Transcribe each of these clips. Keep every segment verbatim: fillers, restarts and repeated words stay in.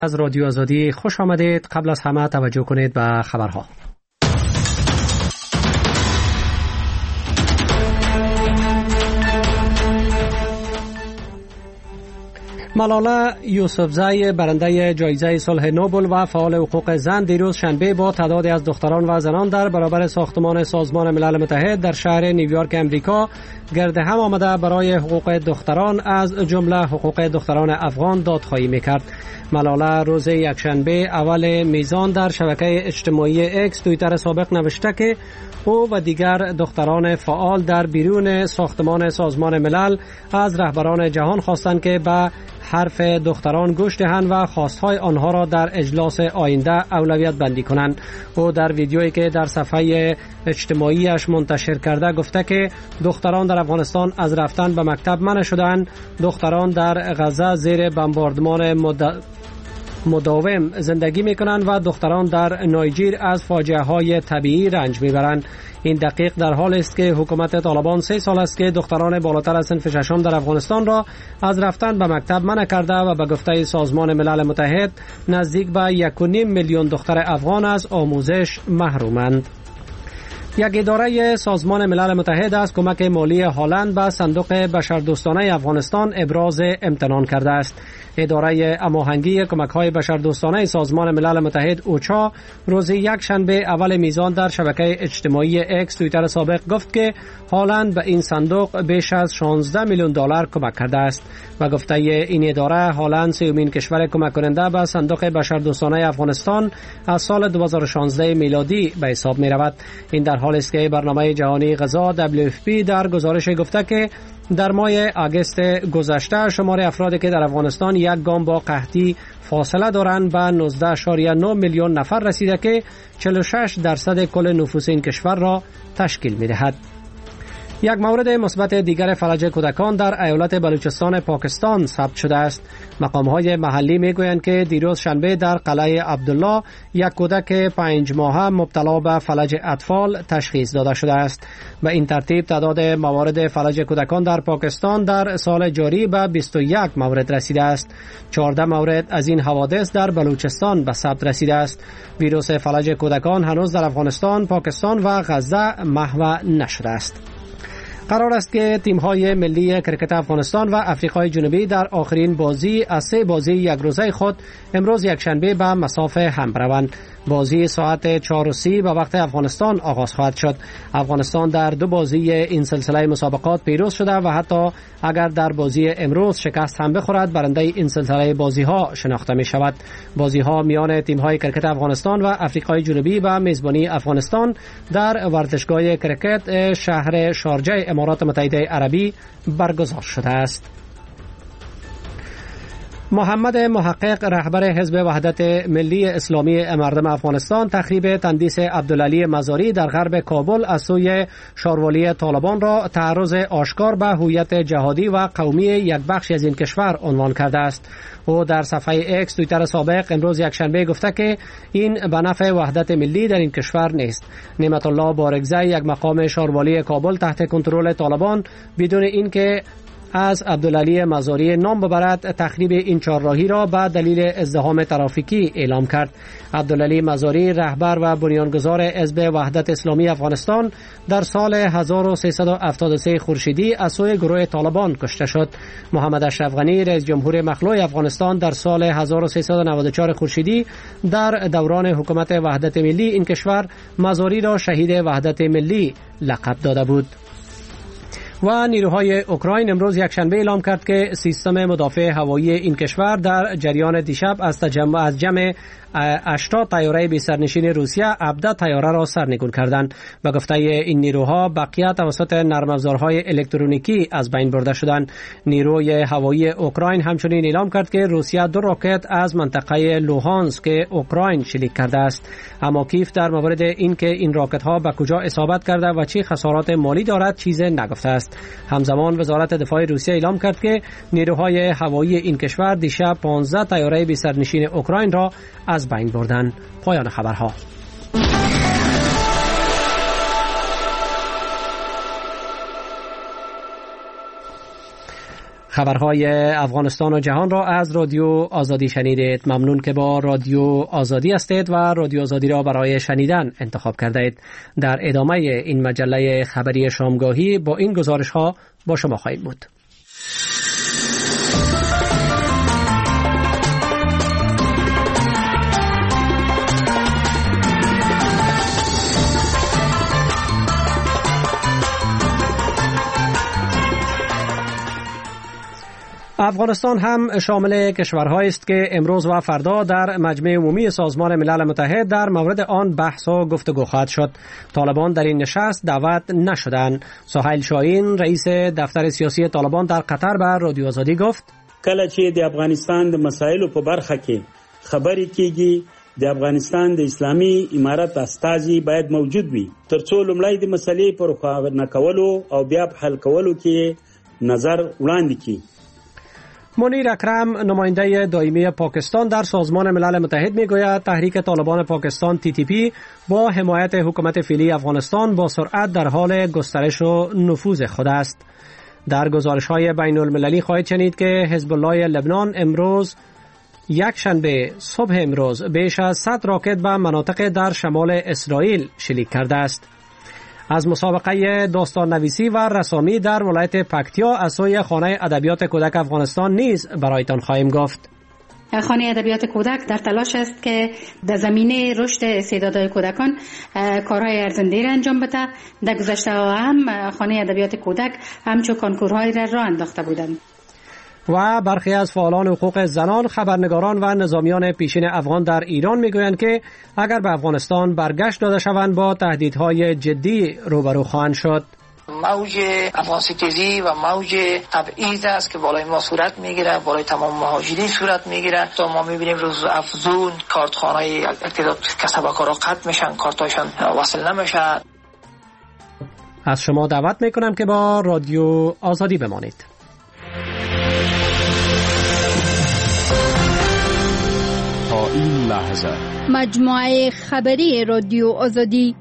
از رادیو آزادی خوش آمدید. قبل از همه توجه کنید به خبرها. ملاله یوسفزئی برنده جایزه صلح نوبل و فعال حقوق زن دیروز شنبه با تعدادی از دختران و زنان در برابر ساختمان سازمان ملل متحد در شهر نیویورک امریکا گرد هم آمده برای حقوق دختران از جمله حقوق دختران افغان دادخواهی میکرد. ملاله روز یکشنبه اول میزان در شبکه اجتماعی اکس توییتر سابق نوشته که او و دیگر دختران فعال در بیرون ساختمان سازمان ملل از رهبران جهان خواستند که به حرف دختران گوش دهند و خواستهای آنها را در اجلاس آینده اولویت بندی کنند. او در ویدیویی که در صفحه اجتماعیش منتشر کرده گفته که دختران در افغانستان از رفتن به مکتب منع شدند، دختران در غزه زیر بمباردمان مد... مداوم زندگی می کنند و دختران در نایجیر از فاجعه های طبیعی رنج می برند. این دقیق در حال است که حکومت طالبان سه سال است که دختران بالاتر از صنف ششم در افغانستان را از رفتن به مکتب منع کرده و به گفته سازمان ملل متحد نزدیک به یک و نیم میلیون دختر افغان از آموزش محرومند. یک اداره سازمان ملل متحد از کمک مالی هلند به صندوق بشردوستانه افغانستان ابراز امتنان کرده است. اداره هماهنگی کمک‌های بشردوستانه سازمان ملل متحد اوچا روز یک شنبه اول میزان در شبکه اجتماعی اکس توییتر سابق گفت که هلند به این صندوق بیش از شانزده میلیون دلار کمک کرده است و گفته این اداره هلند سومین کشور کمک کننده به صندوق بشردوستانه افغانستان از سال دو هزار و شانزده میلادی به حساب می رود. این در حالی است که برنامه جهانی غذا دبلیو اف پی در گزارش گفته که در ماه آگوست گذشته شمار افرادی که در افغانستان یک گام با قحطی فاصله دارند به نوزده اشاریه نه میلیون نفر رسیده که چهل و شش درصد کل نفوس این کشور را تشکیل می‌دهد. یک مورد مثبت دیگر فلج کودکان در ایالت بلوچستان پاکستان ثبت شده است. مقام‌های محلی می‌گویند که دیروز شنبه در قلعه عبدالله یک کودک پنج ماهه مبتلا به فلج اطفال تشخیص داده شده است. به این ترتیب تعداد موارد فلج کودکان در پاکستان در سال جاری به بیست و یک مورد رسیده است. چهارده مورد از این حوادث در بلوچستان به ثبت رسیده است. ویروس فلج کودکان هنوز در افغانستان، پاکستان و غزه محو نشده است. قرار است که تیم‌های ملی کرکت افغانستان و آفریقای جنوبی در آخرین بازی از سه بازی یک روزه خود امروز یکشنبه به مسافه هم بروند. بازی ساعت چهار و سی به وقت افغانستان آغاز خواهد شد. افغانستان در دو بازی این سلسله مسابقات پیروز شده و حتی اگر در بازی امروز شکست هم بخورد برنده این سلسله بازی‌ها شناخته می شود. بازی‌ها میان تیم‌های کرکت افغانستان و آفریقای جنوبی و میزبانی افغانستان در ورزشگاه کرکت شهر شارجه امارات متحده عربی برگزار شده است. محمد محقق رهبر حزب وحدت ملی اسلامی مردم افغانستان تخریب تندیس عبدالعلی مزاری در غرب کابل از سوی شاروالی طالبان را تعرض آشکار به هویت جهادی و قومی یک بخش از این کشور عنوان کرده است. او در صفحه اکس توییتر سابق امروز یکشنبه گفته که این به نفع وحدت ملی در این کشور نیست. نعمت الله بارگزی یک مقام شاروالی کابل تحت کنترل طالبان بدون اینکه از عبدالعلی مزاری نام ببرد تخریب این چهارراهی را به دلیل ازدحام ترافیکی اعلام کرد. عبدالعلی مزاری رهبر و بنیانگذار حزب وحدت اسلامی افغانستان در سال هزار و سیصد و هفتاد و سه خورشیدی از سوی گروه طالبان کشته شد. محمد اشرف غنی رئیس جمهور مخلوع افغانستان در سال هزار و سیصد و نود و چهار خورشیدی در دوران حکومت وحدت ملی این کشور مزاری را شهید وحدت ملی لقب داده بود. و نیروهای اوکراین امروز یکشنبه اعلام کرد که سیستم مدافع هوایی این کشور در جریان دیشب از تجمع از جمع هشتاد طیاره بی سرنشین روسیه هفده طیاره را سرنگون کردند. به گفته این نیروها بقیه توسط نرم افزارهای الکترونیکی از بین برده شدند. نیروی هوایی اوکراین همچنین اعلام کرد که روسیه دو راکت از منطقه لوهانسک اوکراین شلیک کرده است. اما کیف در مورد اینکه این راکت ها به کجا اصابت کرده و چه خسارات مالی دارد چیزی نگفته است. همزمان وزارت دفاع روسیه اعلام کرد که نیروهای هوایی این کشور دیشب پانزده طیاره بی سرنشین اوکراین را از بین بردن. پایان خبرها. خبرهای افغانستان و جهان را از رادیو آزادی شنیدید. ممنون که با رادیو آزادی هستید و رادیو آزادی را برای شنیدن انتخاب کرده اید. در ادامه این مجله خبری شامگاهی با این گزارش ها با شما خواهیم بود. افغانستان هم شامل کشورهایی است که امروز و فردا در مجمع عمومی سازمان ملل متحد در مورد آن بحث و گفتگو خواهد شد. طالبان در این نشست دعوت نشدند. سهیل شاهین رئیس دفتر سیاسی طالبان در قطر به رادیو آزادی گفت: کله چې د افغانستان د مسایلو په برخه کې خبرې کیږي د افغانستان د اسلامي امارت استازي باید موجود وي ترڅو لومړی د مسلې پر خوا کولو او بیا په حل کولو کې نظر وړاندې کړي. منیر اکرم نماینده دائمی پاکستان در سازمان ملل متحد میگوید تحریک طالبان پاکستان تی تی پی با حمایت حکومت فعلی افغانستان با سرعت در حال گسترش و نفوذ خود است. در گزارش‌های بین المللی خواهید شنید که حزب الله لبنان امروز یک شنبه صبح امروز بیش از صد راکت به مناطق در شمال اسرائیل شلیک کرده است. از مسابقه داستان نویسی و رسامی در ولایت پکتیا از سوی خانه ادبیات کودک افغانستان نیز برایتان خواهیم گفت. خانه ادبیات کودک در تلاش است که در زمینه رشد استعدادهای کودکان کارهای ارزنده را انجام بده. در گذشته هم خانه ادبیات کودک همچون کنکورهای را راه انداخته بودند. و برخی از فعالان حقوق زنان، خبرنگاران و نظامیان پیشین افغان در ایران میگویند که اگر به افغانستان برگشت داده شوند با تهدیدهای جدی روبرو خواهند شد. موج افغانستیزی و موج تبعیض است که بالای ما صورت میگیره، بالای تمام مهاجرین صورت میگیره. تا ما میبینیم روز افزون کارتخانه‌های تعداد کسب‌وکارا قطع میشن، کارتاشون وصل نمیشه. از شما دعوت میکنم که با رادیو آزادی بمانید. تا این لحظه مجموعه خبری رادیو آزادی.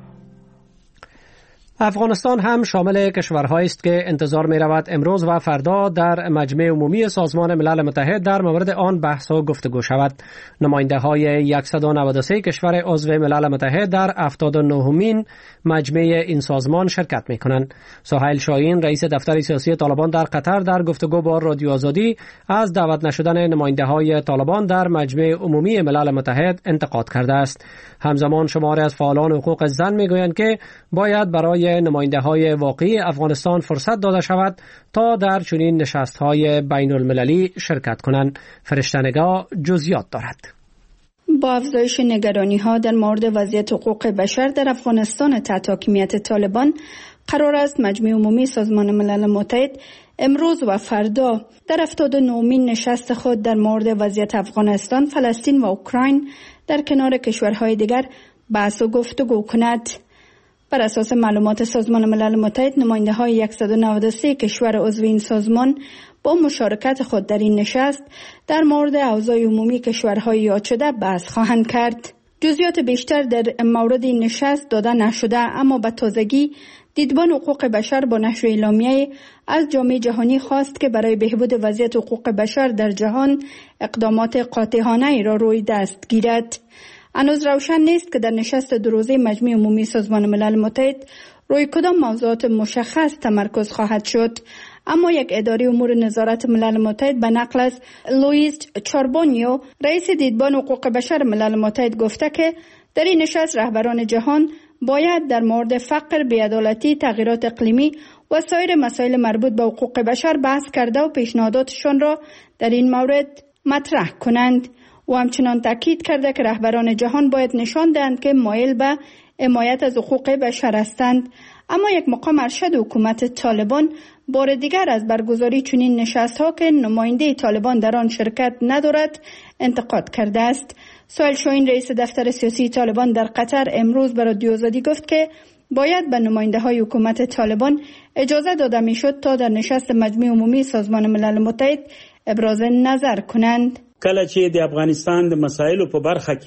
افغانستان هم شامل کشورهایی است که انتظار می رود امروز و فردا در مجمع عمومی سازمان ملل متحد در مورد آن بحث و گفتگو شود. نماینده های صد و نود و سه کشور عضو ملل متحد در هفتاد و نهمین مجمع این سازمان شرکت می کنند. سهیل شاهین رئیس دفتر سیاسی طالبان در قطر در گفتگو با رادیو آزادی از دعوت نشدن نماینده های طالبان در مجمع عمومی ملل متحد انتقاد کرده است. همزمان شماری از فعالان حقوق زن می گویند که باید برای نماینده های واقعی افغانستان فرصت داده شود تا در چنین نشست های بین المللی شرکت کنند. فرشته‌نگاه جزئیات دارد. با افزایش نگرانی ها در مورد وضعیت حقوق بشر در افغانستان تحت حاکمیت طالبان، قرار است مجمع عمومی سازمان ملل متحد امروز و فردا در هفتاد و نهمین نشست خود در مورد وضعیت افغانستان، فلسطین و اوکراین در کنار کشورهای دیگر بحث و گفتگو کند. بر اساس معلومات سازمان ملل متحد، نماینده های صد و نود و سه کشور عضو این سازمان با مشارکت خود در این نشست در مورد اوضاع عمومی کشورهای یاد شده بحث خواهند کرد. جزئیات بیشتر در مورد این نشست داده نشده، اما به تازگی دیدبان حقوق بشر با نشر اعلامیه از جامعه جهانی خواست که برای بهبود وضعیت حقوق بشر در جهان اقدامات قاطعانه را روی دست گیرد. هنوز روشن نیست که در نشست دو روزه مجمع عمومی سازمان ملل متحد روی کدام موضوعات مشخص تمرکز خواهد شد، اما یک اداره امور نظارت ملل متحد به نقل از لوئیس چاربونیو رئیس دیدبان حقوق بشر ملل متحد گفته که در این نشست رهبران جهان باید در مورد فقر، بی‌عدالتی، تغییرات اقلیمی و سایر مسائل مربوط به حقوق بشر بحث کرده و پیشنهاداتشان را در این مورد مطرح کنند. و همچنان تاکید کرده که رهبران جهان باید نشان دهند که مایل به حمایت از حقوق بشر هستند. اما یک مقام ارشد حکومت طالبان بار دیگر از برگزاری چنین نشست‌ها که نماینده طالبان در آن شرکت ندارد انتقاد کرده است. سهیل شاهین رئیس دفتر سیاسی طالبان در قطر امروز به رادیو آزادی گفت که باید به نماینده های حکومت طالبان اجازه داده میشد تا در نشست مجمع عمومی سازمان ملل متحد ابراز نظر کنند. کله چې د افغانستان د مسایلو په برخه کې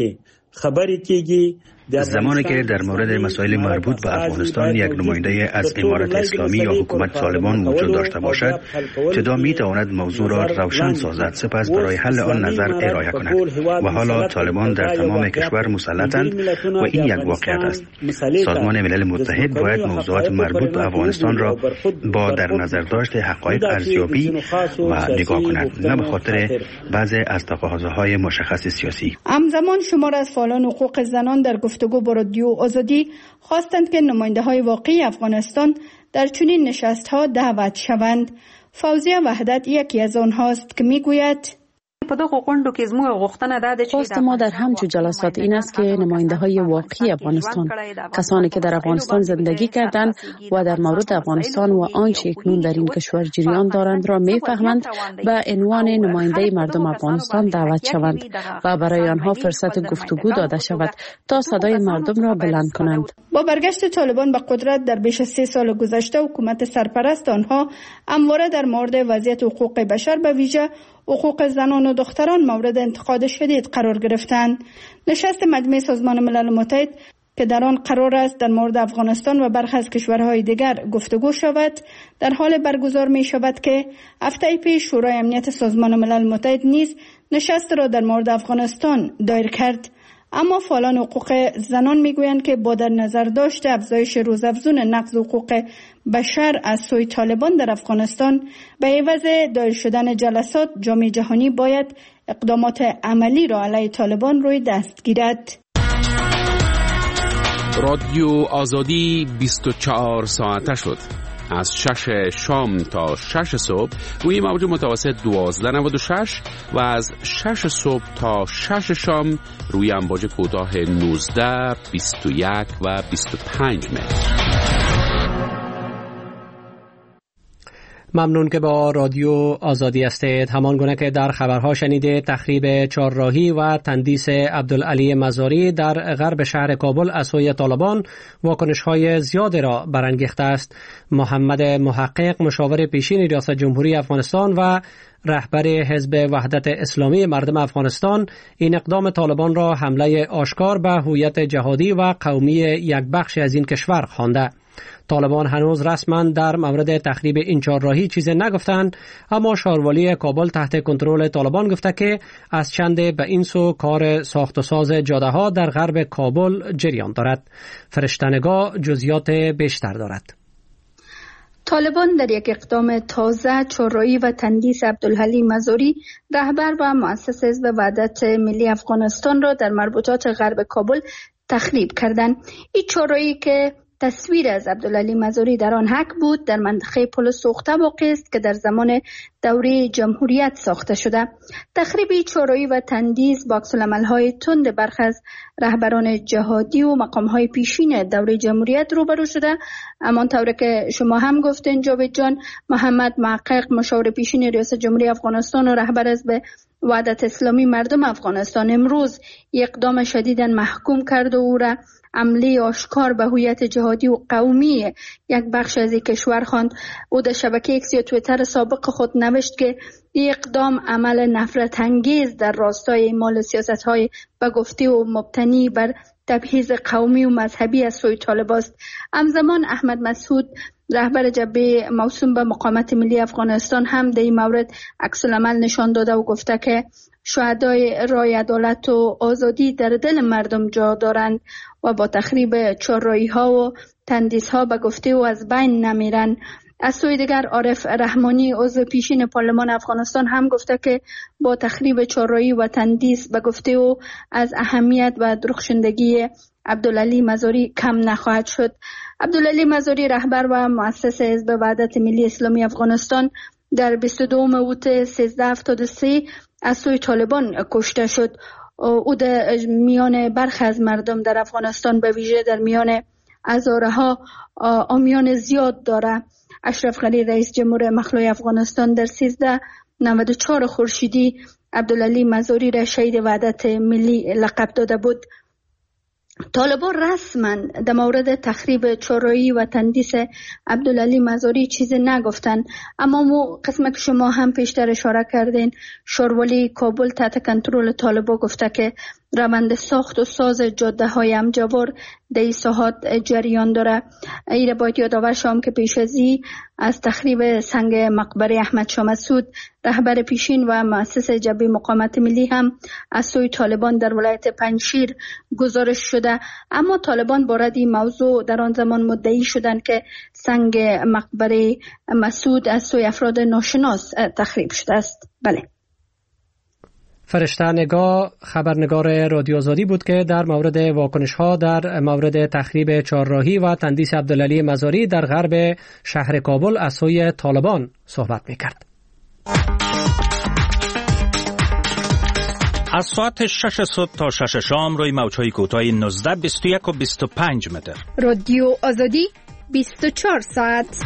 خبری کیږي زمانی که در مورد مسائل مربوط به افغانستان یک نماینده از امارت اسلامی یا حکومت طالبان وجود داشته باشد، تدا می تواند موضوع را روشن سازد، سپس برای حل آن نظر ارائه کند. و حالا طالبان در تمام کشور مسلطند و این یک واقعیت است. سازمان ملل متحد باید موضوعات مربوط به افغانستان را با در نظر داشت حقایق ارزیابی و نگاه کند، نه به خاطر بعضی از تقاضاهای مشخص سیاسی. همزمان شمار از فعالان حقوق زنان در گفتگو با رادیو آزادی خواستند که نماینده های واقعی افغانستان در چنین نشست ها دعوت شوند. فوزیه وحدت یکی از آنهاست که میگوید خواست ما در همچو جلسات این است که نماینده های واقعی افغانستان، کسانی که در افغانستان زندگی کردند و در مورد افغانستان و آنچه اکنون در این کشور جریان دارند را میفهمند، به عنوان نماینده مردم افغانستان دعوت شوند و برای آنها فرصت گفتگو داده شود تا صدای مردم را بلند کنند. با برگشت طالبان به قدرت در بیش از سه سال گذشته، حکومت سرپرست آنها همواره در مورد وضعیت حقوق بشر به ویژه حقوق زنان و دختران مورد انتقاد شدید قرار گرفتند. نشست مجمع سازمان ملل متحد که در آن قرار است در مورد افغانستان و برخی از کشورهای دیگر گفتگو شود، در حال برگزار می شود که هفته پیش شورای امنیت سازمان ملل متحد نیز نشست را در مورد افغانستان دایر کرد. اما فعالان حقوق زنان میگویند که با در نظر داشت افزایش روزافزون نقض حقوق بشر از سوی طالبان در افغانستان، به عوض دایر شدن جلسات جامعه جهانی باید اقدامات عملی را علیه طالبان روی دست گیرد. رادیو آزادی بیست و چهار ساعته شد. از شش شام تا شش صبح روی موج متوسط دوازده نود و شش و از شش صبح تا شش شام روی امواج کوتاه نوزده، بیست و یک و بیست و پنج متر. ممنون که با رادیو آزادی هستید. همان گونه که در خبرها شنیده، تخریب چهارراهی و تندیس عبدالعلی مزاری در غرب شهر کابل از سوی طالبان واکنش‌های زیادی را برانگیخته است. محمد محقق، مشاور پیشین ریاست جمهوری افغانستان و رهبر حزب وحدت اسلامی مردم افغانستان، این اقدام طالبان را حمله آشکار به هویت جهادی و قومی یک بخش از این کشور خوانده. طالبان هنوز رسما در مورد تخریب این چهارراهی چیزی نگفتند، اما شاروالی کابل تحت کنترل طالبان گفته که از چند به این سو کار ساخت و ساز جاده ها در غرب کابل جریان دارد. فرشتنگاه جزئیات بیشتر دارد. طالبان در یک اقدام تازه چهارراهی و تندیس عبدالعلی مزاری، رهبر و مؤسس حزب وحدت ملی افغانستان را در مربوطات غرب کابل تخریب کردند. این چهارراهی که تصویر از عبدالعلی مزاری در آن حک بود، در منطقه پل سوخته واقع است که در زمان دوره جمهوریت ساخته شده. تخریب چهارراهی و تندیس با عکس‌العمل‌های تند برخی از رهبران جهادی و مقام‌های پیشین دوره جمهوریت روبرو شده. همانطور که شما هم گفتین جاوید جان، محمد محقق، مشاور پیشین ریاست جمهوری افغانستان و رهبر حزب وحدت اسلامی مردم افغانستان، امروز اقدام شدیداً محکوم کرد و او را عملی آشکار به هویت جهادی و قومی یک بخش از این کشور خواند. او در شبکه ایکس یا توییتر سابق خود نوشت که این اقدام عمل نفرت انگیز در راستای اعمال سیاست‌های به گفته و مبتنی بر تبعیض قومی و مذهبی از سوی طالب است. همزمان احمد مسعود، رهبر جبهه موسوم به مقاومت ملی افغانستان، هم در این مورد عکس‌العمل نشان داده و گفته که شهدای رای عدالت و آزادی در دل مردم جا دارند و با تخریب چهارراهی ها و تندیس ها به گفته و از بین نمیرن. از سوی دیگر عارف رحمانی، عضو پیشین پارلمان افغانستان، هم گفته که با تخریب چهارراهی و تندیس به گفته و از اهمیت و درخشندگی عبدالعلی مزاری کم نخواهد شد. عبدالعلی مزاری، رهبر و مؤسس حزب وحدت ملی اسلامی افغانستان، در بیست و دوم اوت سیزده هفتاد و سه از سوی طالبان کشته شد. او در میان برخی از مردم در افغانستان، به ویژه در میان هزاره ها آمیان زیاد داره. اشرف غنی، رئیس جمهور مخلوع افغانستان، در سیزده نود و چهار خورشیدی عبدالعلی مزاری را شهید وحدت ملی لقب داده بود. طالبان رسما در مورد تخریب چهارراهی و تندیس عبدالعلی مزاری چیزی نگفتن، اما مو قسمت که شما هم پیشتر اشاره کردین، شورولی کابل تحت کنترل طالبان گفته که روند ساخت و ساز جاده های امجوار در این ساحات جریان داره. ایره باید یادآور شوم که پیش از این از تخریب سنگ مقبره احمد شاه مسعود، رهبر پیشین و مؤسس جبهه مقاومت ملی، هم از سوی طالبان در ولایت پنجشیر گزارش شده، اما طالبان بارد این موضوع در آن زمان مدعی شدند که سنگ مقبره مسعود از سوی افراد ناشناس تخریب شده است. بله. فرشته نگاه خبرنگار رادیو آزادی بود که در مورد واکنش ها در مورد تخریب چهارراهی و تندیس عبدالعلی مزاری در غرب شهر کابل از سوی طالبان صحبت میکرد. از ساعت شش صبح تا شش شام روی موج‌های کوتاه نوزده، بیست و یک و بیست و پنج متر. رادیو آزادی بیست و چهار ساعت.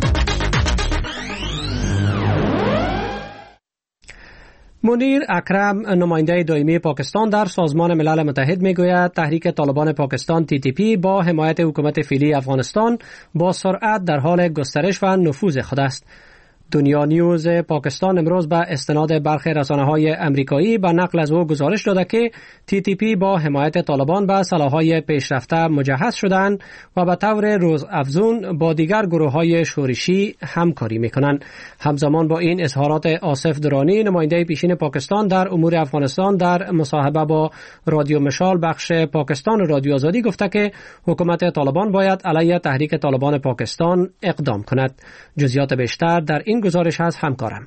منیر اکرم، نماینده دائمی پاکستان در سازمان ملل متحد، میگوید تحریک طالبان پاکستان تی تی پی با حمایت حکومت فعلی افغانستان با سرعت در حال گسترش و نفوذ خود است. دنیا نیوز پاکستان امروز به استناد برخی رسانه‌های امریکایی به نقل از او گزارش داده که تی تی پی با حمایت طالبان به سلاح‌های پیشرفته مجهز شدند و به طور روزافزون با دیگر گروه‌های شورشی همکاری می‌کنند. همزمان با این اظهارات، آصف درانی، نماینده پیشین پاکستان در امور افغانستان، در مصاحبه با رادیو مشال بخش پاکستان رادیو آزادی گفته که حکومت طالبان باید علیه تحریک طالبان پاکستان اقدام کند. جزئیات بیشتر در این گزارش از همکارم.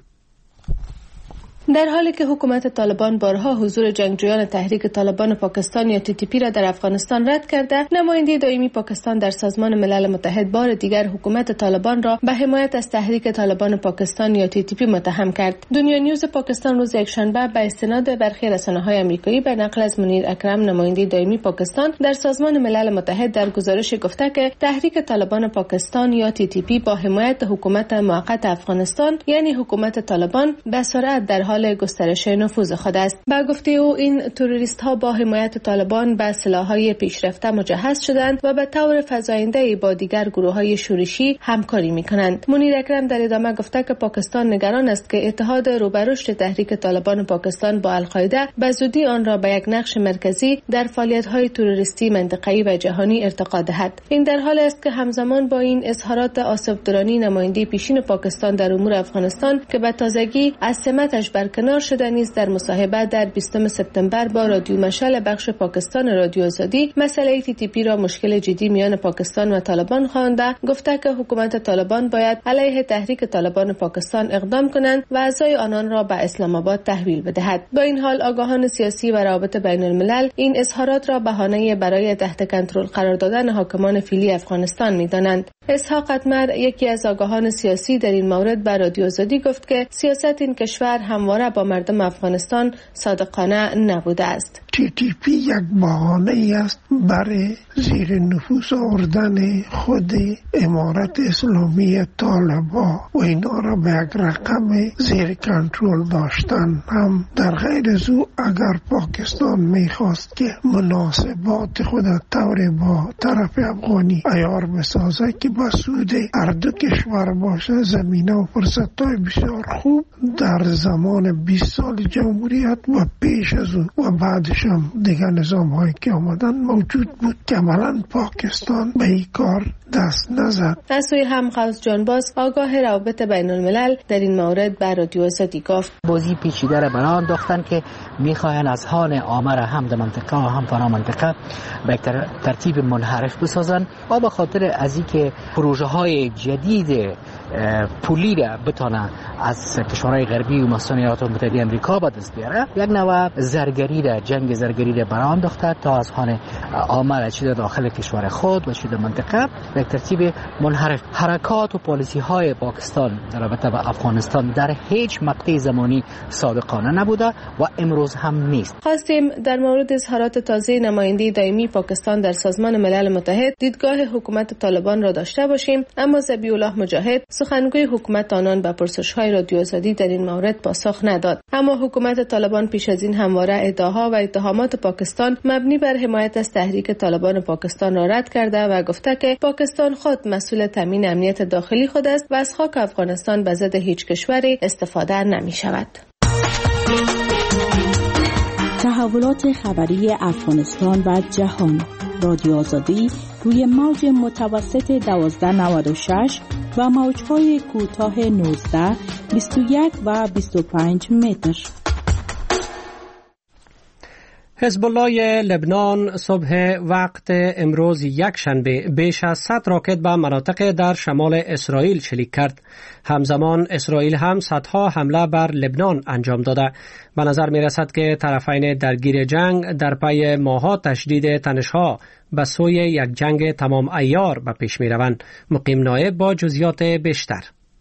در حالی که حکومت طالبان بارها حضور جنگجویان تحریک طالبان پاکستان یا تی تی پی را در افغانستان رد کرده، نماینده دائمی پاکستان در سازمان ملل متحد بار دیگر حکومت طالبان را به حمایت از تحریک طالبان پاکستان یا تی تی پی متهم کرد. دنیا نیوز پاکستان روز یکشنبه به استناد برخی رسانه‌های آمریکایی به نقل از منیر اکرم، نماینده دائمی پاکستان در سازمان ملل متحد، در گزارش گفته که تحریک طالبان پاکستان یا تی تی پی با حمایت حکومت موقت افغانستان یعنی حکومت طالبان به سرعت در حال گسترش نفوذ خود است. با گفته او این تروریست ها با حمایت طالبان به سلاح‌های پیشرفته مجهز شدند و به طور فزاینده با دیگر گروه‌های شورشی همکاری می‌کنند. منیر اکرم در ادامه گفته که پاکستان نگران است که اتحاد رو به رشد تحریک طالبان پاکستان با القاعده به زودی آن را به یک نقش مرکزی در فعالیت‌های تروریستی منطقه‌ای و جهانی ارتقا دهد. این در حالی است که همزمان با این اظهارات، آصف درانی، نماینده پیشین پاکستان در امور افغانستان که به تازگی از سمتش برکنار شده نیز، در مصاحبه در بیستم سپتامبر با رادیو مشال بخش پاکستان رادیو آزادی مسئله تی تی پی را مشکل جدی میان پاکستان و طالبان خوانده، گفته که حکومت طالبان باید علیه تحریک طالبان پاکستان اقدام کنند و اعضای آنان را به اسلام آباد تحویل بدهد. با این حال آگاهان سیاسی و روابط بین الملل این اظهارات را بهانه برای تحت کنترل قرار دادن حاکمان فعلی افغانستان می‌دانند. اسحاق اتمر، یکی از آگاهان سیاسی، در این مورد به رادیو آزادی گفت که سیاست این کشور همواره با مردم افغانستان صادقانه نبوده است. تی تی پی یک بهانه است برای زیر نفوذ آوردن خود امارت اسلامی طالبان و اینا را به یک رقم زیر کنترل داشتن. هم در غیر از او اگر پاکستان میخواست که مناسبات خود طور با طرف افغانی عیار بسازه که به سود هر دو کشور باشه، زمینه و فرصت‌های بسیار خوب در زمان بیست سال جمهوریت و پیش از او و بعدش هم دیگر نظام هایی که آمدن موجود بود که عملاً پاکستان به این کار دست نزد. از سوی هم قوس جانباز، آگاه روابط بین الملل، در این مورد به رادیو آزادی گفت بازی پیچیده را برای انداختن که میخواهند از هان آمر هم در منطقه و هم فرا منطقه به ترتیب منحرف بسازن و به خاطر از اینکه پروژه های جدید پولی را بتانه از کشورهای غربی و مثلا ایالات متحده آمریکا به دست بیاره، یک نوع زرگری را، جنگ زرگری را برآورده انداخته تا از هان آمر چه داخل کشور خود و چه در منطقه به ترتیب منحرف. حرکات و پالیسی های پاکستان در رابطه با افغانستان در هیچ مقطع زمانی صادقانه نبوده و امروز هم نیست. خواستیم در مورد اظهارات تازه نماینده دائمی پاکستان در سازمان ملل متحد دیدگاه حکومت طالبان را داشته باشیم، اما ذبیح الله مجاهد، سخنگوی حکومت آنان، به پرسش‌های رادیو آزادی در این مورد پاسخ نداد. اما حکومت طالبان پیش از این همواره ادعاها و اتهامات پاکستان مبنی بر حمایت از تحریک طالبان پاکستان را رد کرده و گفته که پاکستان خود مسئول تامین امنیت داخلی خود است و از خاک افغانستان به ضد هیچ کشوری استفاده نمی شود. تحولات خبری افغانستان و جهان. رادیو آزادی روی موج متوسط دوازده نود و شش و موج‌های کوتاه نوزده، بیست و یک و بیست و پنج متر. حزب الله لبنان صبح وقت امروز یک شنبه بیش از صد راکت به مناطق در شمال اسرائیل شلیک کرد. همزمان اسرائیل هم صدها حمله بر لبنان انجام داده. به نظر می رسد که طرفین درگیر جنگ در پی ماه‌ها تشدید تنش‌ها به سوی یک جنگ تمام عیار به پیش می روند. مقیم نایب با جزئیات بیشتر.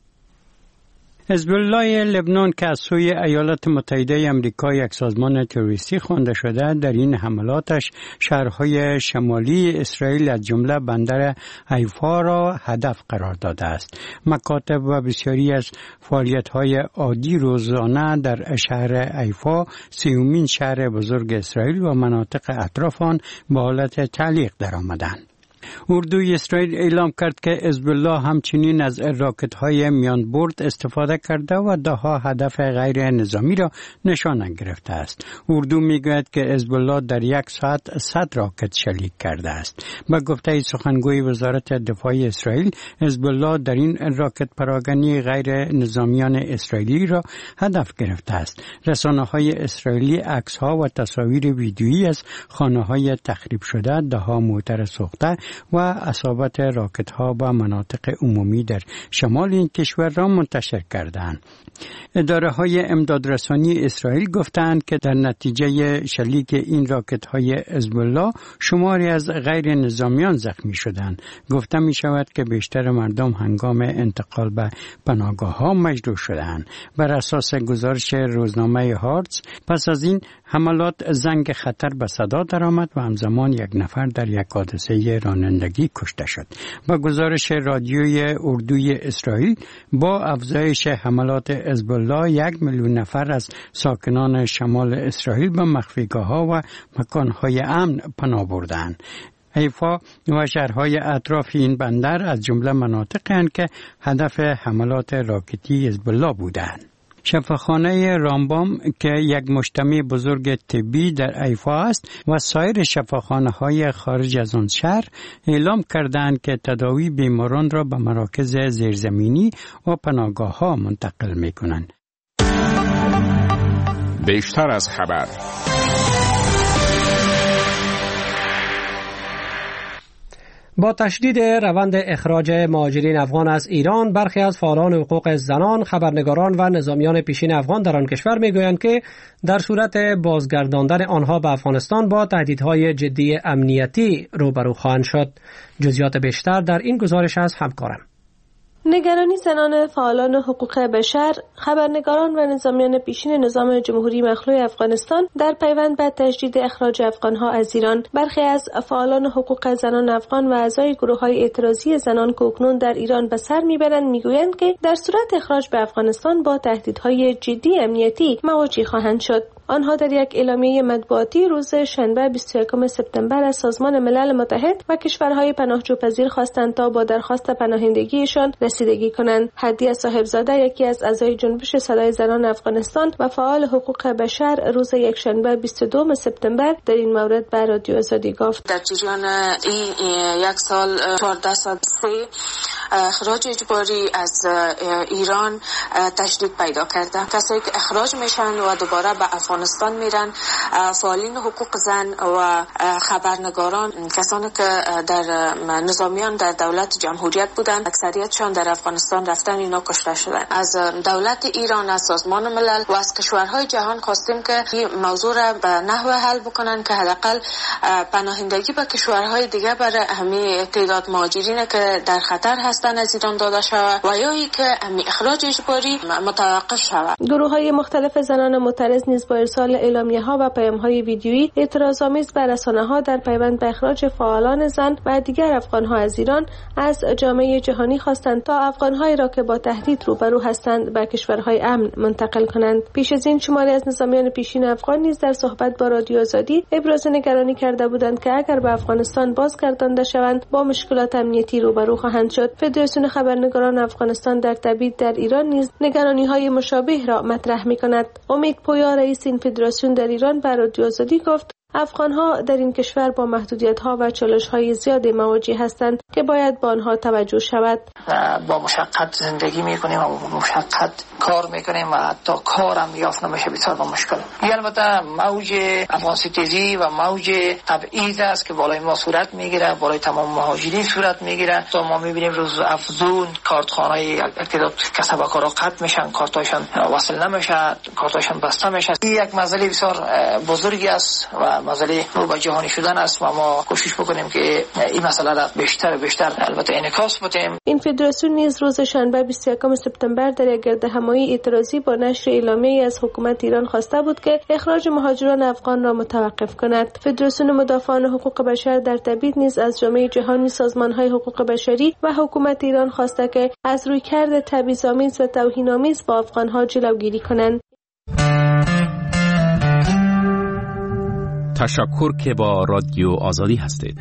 حزب الله لبنان که از سوی ایالات متحده آمریکا یک سازمان تروریستی خوانده شده، در این حملاتش شهرهای شمالی اسرائیل از جمله بندر حیفا را هدف قرار داده است. مکاتب و بسیاری از فعالیت‌های عادی روزانه در شهر حیفا، سیومین شهر بزرگ اسرائیل و مناطق اطراف آن به حالت تعلیق درآمدند. اردوی اسرائیل اعلام کرد که حزب الله همچنین از راکت‌های میان برد استفاده کرده و ده‌ها هدف غیر نظامی را نشانه گرفته است. اردو میگوید که حزب الله در یک ساعت صد راکت شلیک کرده است. به گفته سخنگوی وزارت دفاع اسرائیل، حزب الله در این راکت پراگنی غیر نظامیان اسرائیلی را هدف گرفته است. رسانه‌های اسرائیلی عکس‌ها و تصاویر ویدیویی از خانه‌های تخریب شده، ده‌ها موتر سوخته و اصابت راکت ها به مناطق عمومی در شمال این کشور را منتشر کردند. اداره های امدادرسانی اسرائیل گفتند که در نتیجه شلیک این راکت های حزب الله شماری از غیر نظامیان زخمی شدند. گفته می شود که بیشتر مردم هنگام انتقال به پناهگاه ها مجروح شدند. بر اساس گزارش روزنامه هارتز، پس از این حملات زنگ خطر به صدا درآمد و همزمان یک نفر در یک حادثه رانندگی کشته شد. با گزارش رادیوی اردوی اسرائیل، با افزایش حملات حزب الله یک میلیون نفر از ساکنان شمال اسرائیل به مخفیگاه‌ها و مکان‌های امن پناه بردند. حیفا و شهرهای اطراف این بندر از جمله مناطقی هستند که هدف حملات راکتی حزب الله بودند. شفاخانه رامبام که یک مجتمع بزرگ طبی در حیفا است و سایر شفاخانه‌های خارج از آن شهر اعلام کردند که تداوی بیماران را به مراکز زیرزمینی و پناهگاه‌ها منتقل می‌کنند. بیشتر از خبر. با تشدید روند اخراج مهاجرین افغان از ایران، برخی از فعالان حقوق زنان، خبرنگاران و نظامیان پیشین افغان در آن کشور میگویند که در صورت بازگرداندن آنها به افغانستان با تهدیدهای جدی امنیتی روبرو خواهند شد. جزئیات بیشتر در این گزارش از همکارم. نگرانی زنان فعالان حقوق بشر، خبرنگاران و نظامیان پیشین نظام جمهوری مخلوع افغانستان در پیوند به تجدید اخراج افغانها از ایران. برخی از فعالان حقوق زنان افغان و اعضای گروه‌های اعتراضی زنان که اکنون در ایران به سر میبرند میگویند که در صورت اخراج به افغانستان با تهدیدهای جدی امنیتی مواجه خواهند شد. آنها در یک اعلامیه مطبوعاتی روز شنبه بیست و یکم سپتامبر از سازمان ملل متحد و کشورهای پناهجوپذیر خواستند تا با درخواست پناهندگیشان رسیدگی کنند. هدیه صاحبزاده، یکی از اعضای جنبش صدای زنان افغانستان و فعال حقوق بشر، روز یکشنبه بیست و دوم سپتامبر در این مورد به رادیو آزادی گفت: در جریان این یک سال چهارده صد و سه اخراج اجباری از ایران تشدید پیدا کرده. کسایی که اخراج میشن و دوباره به افغانستان میرن، فعالین حقوق زن و خبرنگاران، کسانی که در نظامیان در دولت جمهوریت بودند، اکثریتشان در افغانستان رفتن، اینا کشته شدن. از دولت ایران، از سازمان ملل و از کشورهای جهان خواستیم که این موضوع را به نحو حل بکنن که حداقل پناهندگی به کشورهای دیگه برای همه تعداد مهاجرین که در خطر هستند از ایران داده شود و یا ای که اخراج اجباری متوقف شود. گروه‌های مختلف زنان معترض نیز با ارسال اعلامیه‌ها و پیام‌های ویدیویی اعتراض‌آمیز بر رسانه‌ها در پیوند به اخراج فعالان زن و دیگر افغان‌ها از ایران از جامعه جهانی خواستند تا افغان‌هایی را که با تهدید روبرو هستند به کشورهای امن منتقل کنند. پیش از این شماری از نظامیان پیشین افغان نیز در صحبت با رادیو آزادی ابراز نگرانی کرده بودند که اگر به افغانستان بازگردانده شوند با مشکلات امنیتی روبرو خواهند شد. فدراسیون خبرنگاران افغانستان در تبعید در ایران نیز نگرانی‌های مشابه را مطرح می‌کند. امید پویا رئیس این فدراسیون در ایران به رادیو آزادی گفت افغان‌ها در این کشور با محدودیت‌ها و چالش‌های زیادی مواجه هستند که باید به آنها توجه شود. با مشقت زندگی می‌کنیم و با مشقت کار می‌کنیم و حتی کارم یافت نمیشه، بسیار با مشکل. این البته موج افغان ستیزی و موج تبعیض است که بالای ما صورت می‌گیره، بالای تمام مهاجرین صورت می‌گیره. تا ما می‌بینیم روز افزون کارتخانه‌های اقتدار کسب‌وکارا قطع میشن، کارتاشون وصل نمیشه، کارتاشون بسته میشه. این یک مسئله بسیار بزرگی است و مسئله رو به جهانی شدن است و ما کوشش بکنیم که این مسئله را بیشتر و بیشتر البته انعکاس بدیم. این فدراسیون نیز روز شنبه بیست و یکم سپتامبر در یک گردهمایی اعتراضی با نشر اعلامیه‌ای از حکومت ایران خواسته بود که اخراج مهاجران افغان را متوقف کند. فدراسیون مدافعان حقوق بشر در تبعید نیز از جامعه جهانی، سازمان‌های حقوق بشری و حکومت ایران خواسته که از رویکرد تبعیض‌آمیز و توهین‌آمیز با افغان‌ها جلوگیری کنند. تشکر که با رادیو آزادی هستید.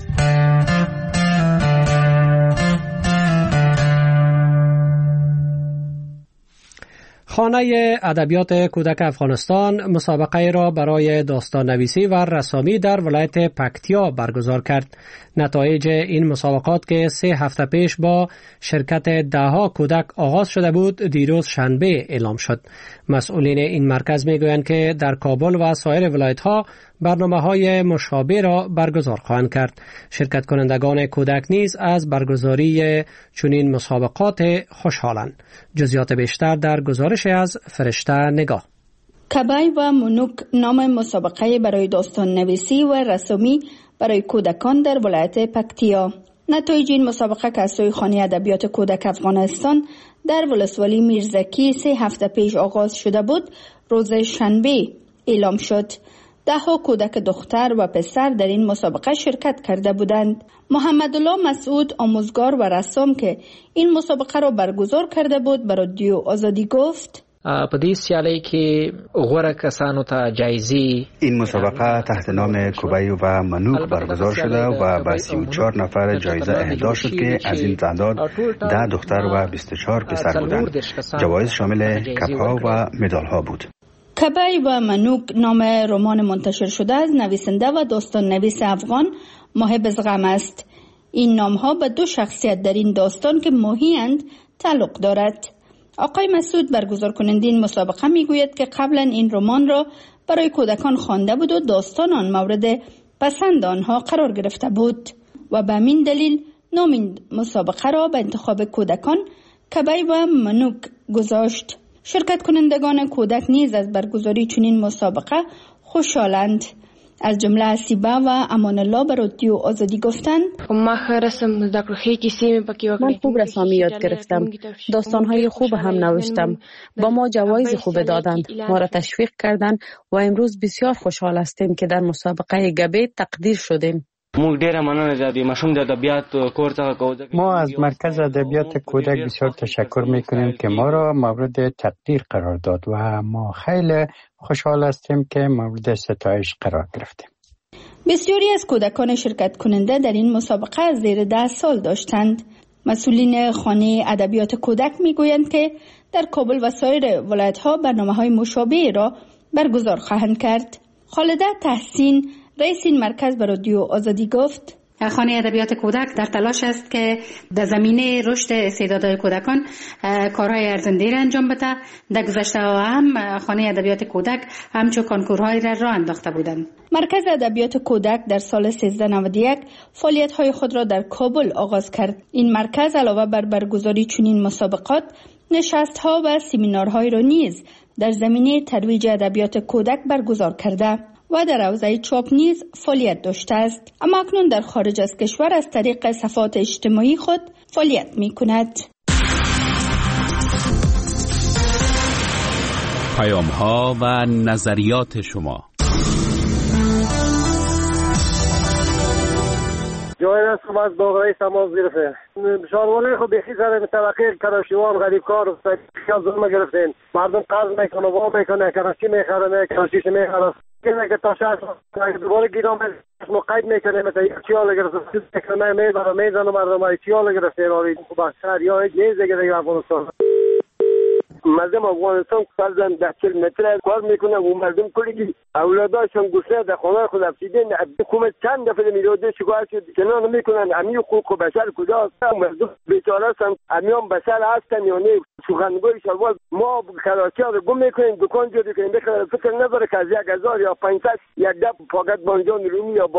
خانه ادبیات کودک افغانستان مسابقه را برای داستان نویسی و رسامی در ولایت پکتیا برگزار کرد. نتایج این مسابقات که سه هفته پیش با شرکت دهها کودک آغاز شده بود دیروز شنبه اعلام شد. مسئولین این مرکز میگویند که در کابل و سایر ولایت‌ها برنامه‌های مشابه را برگزار خواهند کرد. شرکت کنندگان کودک نیز از برگزاری چنین مسابقات خوشحالند. جزئیات بیشتر در گزارش از فرشته نگاه. کبای و منوک نام مسابقه برای داستان نویسی و رسامی برای کودکان در ولایت پکتیا. نتایج این مسابقه که از سوی خانه ادبیات کودک افغانستان در ولسوالی میرزکی سه هفته پیش آغاز شده بود روز شنبه اعلام شد. ده ها کودک دختر و پسر در این مسابقه شرکت کرده بودند. محمد الله مسعود آموزگار و رسام که این مسابقه را برگزار کرده بود بر رادیو آزادی گفت په دې سیالۍ کې غوره کسانو ته جایزې این مسابقه تحت نام کوبای و منوک برگزار شده و به سی و چهار نفر جایزه اهدا شد که از این تعداد ده دختر و بیست و چهار پسر بودند. جوایز شامل کپ‌ها و مدال‌ها بود. کبای و منوک نام رمان منتشر شده از نویسنده و داستان نویس افغان محب زغم است. این نام‌ها به دو شخصیت در این داستان که ماهی‌اند تعلق دارد. آقای مسعود برگزار کننده این مسابقه میگوید که قبلا این رمان را برای کودکان خوانده بود و داستان آن مورد پسند آنها قرار گرفته بود و به همین دلیل نام این مسابقه را به انتخاب کودکان کبای و منوک گذاشت. شرکت کنندگان کودک نیز از برگزاری چنین مسابقه خوشحالند. از جمله اسیبه و امان الله به رادیو آزادی گفتند من خوب رسامی یاد گرفتم، داستانهای خوب هم نوشتم، با ما جوایز خوب دادند، ما را تشویق کردند و امروز بسیار خوشحال هستیم که در مسابقه گبه تقدیر شدیم. ما از مرکز ادبیات کودک بسیار تشکر میکنیم که ما را مورد تقدیر قرار داد و ما خیلی خوشحال هستیم که مورد ستایش قرار گرفتیم. بسیاری از کودکان شرکت کننده در این مسابقه از زیر ده سال داشتند. مسئولین خانه ادبیات کودک میگویند که در کابل و سایر ولایت‌ها برنامه‌های مشابه را برگزار خواهند کرد. خالده تحسین رئیس این مرکز به رادیو آزادی گفت خانه ادبیات کودک در تلاش است که در زمینه رشد استعدادهای کودکان کارهای ارزنده را انجام بده. در گذشته هم خانه ادبیات کودک همچون کنکورهای را راه انداخته بودند. مرکز ادبیات کودک در سال سیزده نود و یک فعالیت‌های خود را در کابل آغاز کرد. این مرکز علاوه بر برگزاری چنین مسابقات، نشست‌ها و سمینارهای را نیز در زمینه ترویج ادبیات کودک برگزار کرده و در حوزه چاپ نیز فعالیت داشته است، اما اکنون در خارج از کشور از طریق صفحات اجتماعی خود فعالیت می کند. پیام ها و نظریات شما. جای است که از دوغرای سماز گرفته شاروانه خود بخی سر متوقع کراشیوان غریب کار و سکیان ظلم گرفتین. مردم قرض میکنه و میکنه کراشی میخرنه کراشیش میخرنه کنه که تا شهر دوباره گیرام مقید میکنه مثلا یک چیال گرفته میکنه میبره میزنه مردم های چیال گرفته راری خوب شهر یا یک نیزه گرفته افغانستان. مردم افغانستان فرزن ده چل متر کار میکنن و مردم کلی اولاداشون گسته در خانه خود افسیدین. حکومت چند دفعه میروده شکایت شد کنان میکنن امی حقوق بشر کجاست؟ مردم بیچاره هستن امیان بشر هستن یا نه؟ سخنگوی شلوار ما کراچی رو گم میکنیم دکان جوری کنیم بخیر فکر نداره که از یک هزار یا پانصد یک دب فقط بانجان رومی یا